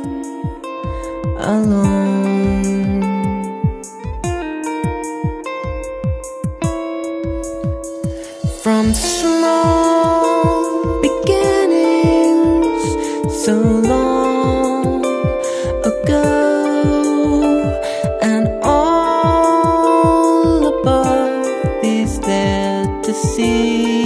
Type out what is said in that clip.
alone. From small beginnings so long ago, and all above is there to see.